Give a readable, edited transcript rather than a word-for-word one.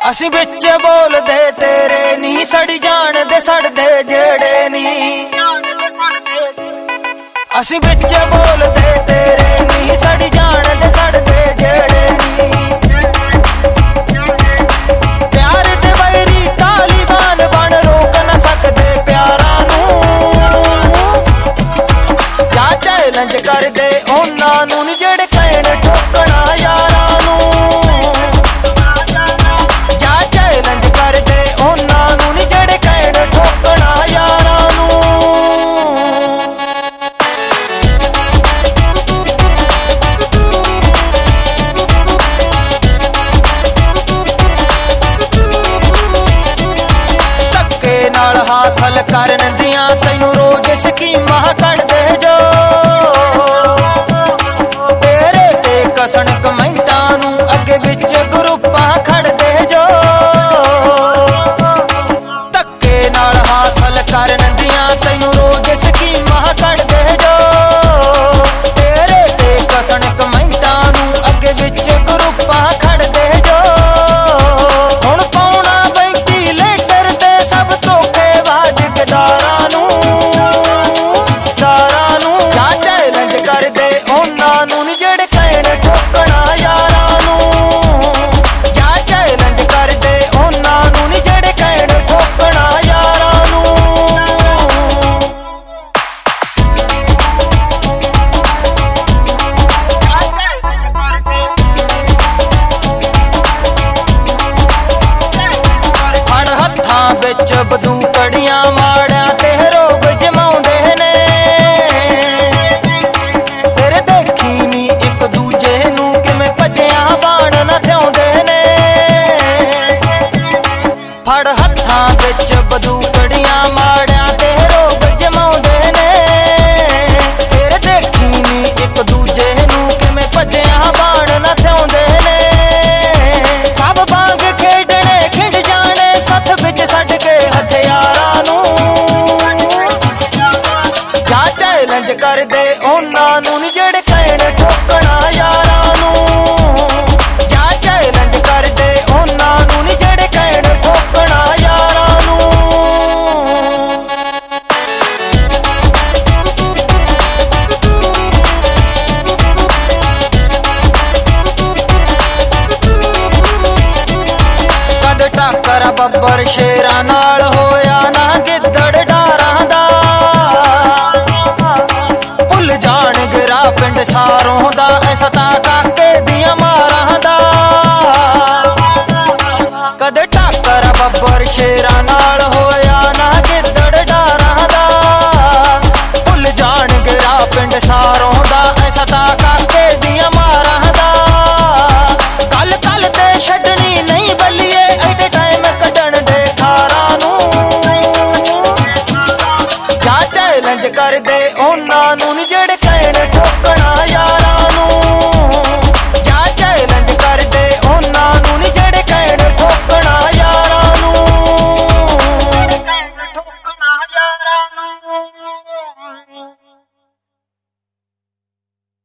ਅਸੀਂ ਵਿੱਚ ਬੋਲਦੇ ਤੇਰੇ ਨਹੀਂ ਸੜੀ ਜਾਣਦੇ ਸੜਦੇ ਜਿਹੜੇ ਨਹੀਂ। ਅਸੀਂ ਵਿੱਚ ਬੋਲਦੇ ਤੇਰੇ ਨਹੀਂ ਸੜੀ ਜਾਣਦੇ ਸੜਦੇ ਜਿਹੜੇ ਨਹੀਂ। ਪਿਆਰ ਤੇ ਵੈਰੀ ਤਾਲੀਬਾਨ ਬਣ ਰੋਕ ਨਾ ਸਕਦੇ ਪਿਆਰਾਂ ਨੂੰ। ਜਾਂ ਚੈਲੰਜ ਕਰਦੇ ਉਹਨਾਂ ਨੂੰ ਨੀ ਜਿਹੜੇ ਕਹਿਣ ਠੋਕਣਾ ਯਾਰਾਂ ਨੂੰ। ਹਾਸਲ ਕਰਨ ਦੀਆਂ ਤੈਨੂੰ ਰੋਜ਼ ਸਕੀਮਾਂ ਕੱਢਦੇ ਜੋ। ਤੇਰੇ ਤੇ ਕਸਣ ਕਮੈਂਟਾਂ ਨੂੰ ਅੱਗੇ ਵਿੱਚ ਗਰੁੱਪਾਂ ਖੜਦੇ ਜੋ। ਧੱਕੇ ਨਾਲ ਹਾਸਲ ਕਰਨ ਦੀਆਂ ਤੈਨੂੰ ਰੋਜ਼ ਸਕੀਮਾਂ ਕੱਢਦੇ ਜੋ। ਤੇਰੇ ਤੇ ਕਸਣ ਕਮੈਂਟਾਂ ਨੂੰ ਅੱਗੇ ਵਿੱਚ ਗਰੁੱਪਾਂ ਖੜਦੇ ਜੋ। ਹੁਣ ਪਾਉਣਾ ਵੈਂਟੀਲੇਟਰ ਤੇ ਸਭ ਤੋਂ ਦਾਰਾਂ ਨੂੰ ਜਾਂ ਚੈਲੰਜ ਕਰਦੇ ਉਹਨਾਂ ਨੂੰ ਨੀ ਜਿਹੜੇ ਕਹਿਣ ਠੋਕਣਾ ਯਾਰਾਂ ਨੂੰ। ਜਾਂ ਚੈਲੰਜ ਕਰਦੇ ਉਹਨਾਂ ਨੂੰ ਨੀ ਜਿਹੜੇ ਕਹਿਣ ਠੋਕਣਾ ਯਾਰਾਂ ਨੂੰ। ਹਣ ਹੱਥਾਂ ਵਿੱਚ ਬੰਦੂਕੜੀਆਂ ਮਾੜਿਆਂ ਤੇ ਰੋਬ ਜਮਾਉਂਦੇ ਨੇ। ਤੇਰੇ ਦੇਖੀ ਨੀ ਇੱਕ ਦੂਜੇ ਨੂੰ ਕਿਵੇਂ ਭੱਜਿਆ ਬਾਣ ਨਾ ਥਿਆਉਂਦੇ ਨੇ। ਫੜ ਹੱਥਾਂ ਵਿੱਚ ਬੰਦੂਕੜੀਆਂ ਮਾੜਿਆਂ ਤੇ ਰੋਬ ਜਮਾਉਂਦੇ ਨੇ। ਤੇਰੇ ਦੇਖੀ ਨੀ ਇੱਕ ਦੂਜੇ ਨੂੰ ਕਿਵੇਂ ਭੱਜਿਆ ਬਾਣ ਨਾ ਥਿਆਉਂਦੇ ਨੇ। ਸਭ ਵਾਂਗ ਖੇਡਣੇ ਖਿੜ ਜਾਣੇ ਸੱਥ ਵਿੱਚ ਛੱਡ ਕੇ ਹਥਿਆਰਾਂ ਨੂੰ। ਜਾਂ ਚੈਲੰਜ ਕਰਦੇ ਉਹਨਾਂ ਨੂੰ ਨੀ ਜਿਹੜੇ ਕਹਿਣ ਠੋਕਣਾ ਯਾਰਾਂ ਨੂੰ। ਜਾਂ ਚੈਲੰਜ ਕਰਦੇ ਉਹਨਾਂ ਨੂੰ ਨੀ ਜਿਹੜੇ ਕਹਿਣ ਠੋਕਣਾ ਯਾਰਾਂ ਨੂੰ। ਕਦ ਟੱਕਰ ਬੱਬਰ ਸ਼ੇਰਾਂ ਨਾਲ ਹੋਇਆ ਨਾ ਗਿੱਦੜ ਡਾਰਾਂ ਦਾ। ਭੁੱਲ ਜਾਣਗੇ ਰਾਹ ਪਿੰਡ ਸਾਰੋਂ ਦਾ ਐਸਾ ਤਾਂ ਕਾਕੇ ਦੀਆਂ ਮਾਰਾਂ ਦਾ। ਕਦ ਟੱਕਰ ਬੱਬਰ ਸ਼ੇਰਾਂ ਨਾਲ ਹੋਇਆ ਨਾ ਗਿੱਦੜ ਡਾਰਾਂ ਦਾ। ਭੁੱਲ ਜਾਣਗੇ ਰਾਹ ਪਿੰਡ ਸਾਰੋਂ ਦਾ ਐਸਾ ਤਾਂ ਕਾਕੇ ਦੀਆਂ ਮਾਰਾਂ ਦਾ। ਗੱਲ ਕੱਲ ਤੇ ਛੱਡਣੀ ਨਹੀਂ ਬੱਲੀਏ ਐਡੇ ਟਾਈਮ ਕੱਢਣ ਦੇ ਖਾਰਾਂ ਨੂੰ। ਜਾਂ ਚੈਲੰਜ ਕਰਦੇ ਉਹਨਾਂ ਨੂੰ ਨੀ ਜਿਹੜੇ